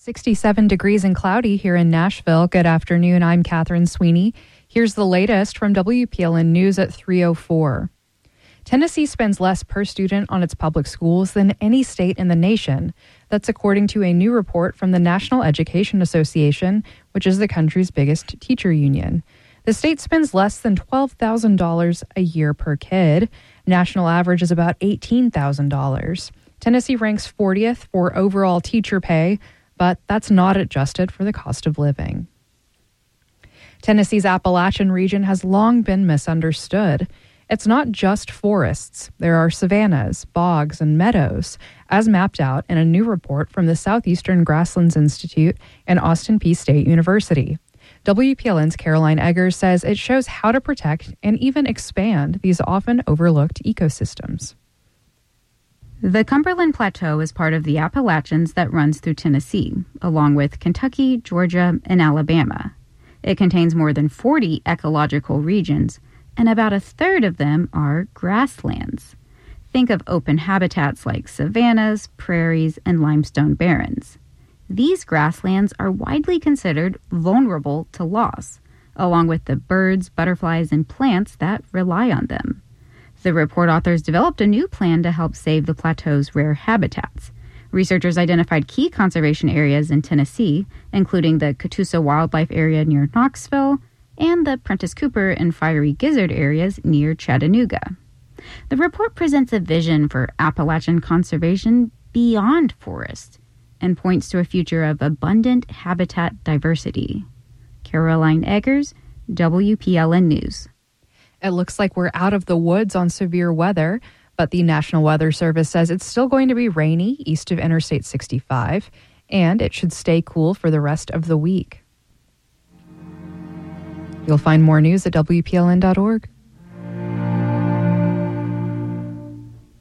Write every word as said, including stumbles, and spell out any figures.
sixty-seven degrees and cloudy here in Nashville. Good afternoon. I'm Catherine Sweeney. Here's the latest from W P L N News at three oh four. Tennessee spends less per student on its public schools than any state in the nation. That's according to a new report from the National Education Association, which is the country's biggest teacher union. The state spends less than twelve thousand dollars a year per kid. National average is about eighteen thousand dollars. Tennessee ranks fortieth for overall teacher pay, but that's not adjusted for the cost of living. Tennessee's Appalachian region has long been misunderstood. It's not just forests. There are savannas, bogs, and meadows, as mapped out in a new report from the Southeastern Grasslands Institute and Austin Peay State University. W P L N's Caroline Eggers says it shows how to protect and even expand these often overlooked ecosystems. The Cumberland Plateau is part of the Appalachians that runs through Tennessee, along with Kentucky, Georgia, and Alabama. It contains more than forty ecological regions, and about a third of them are grasslands. Think of open habitats like savannas, prairies, and limestone barrens. These grasslands are widely considered vulnerable to loss, along with the birds, butterflies, and plants that rely on them. The report authors developed a new plan to help save the plateau's rare habitats. Researchers identified key conservation areas in Tennessee, including the Catoosa Wildlife Area near Knoxville and the Prentice Cooper and Fiery Gizzard areas near Chattanooga. The report presents a vision for Appalachian conservation beyond forest and points to a future of abundant habitat diversity. Caroline Eggers, W P L N News. It looks like we're out of the woods on severe weather, but the National Weather Service says it's still going to be rainy east of Interstate sixty-five, and it should stay cool for the rest of the week. You'll find more news at W P L N dot org.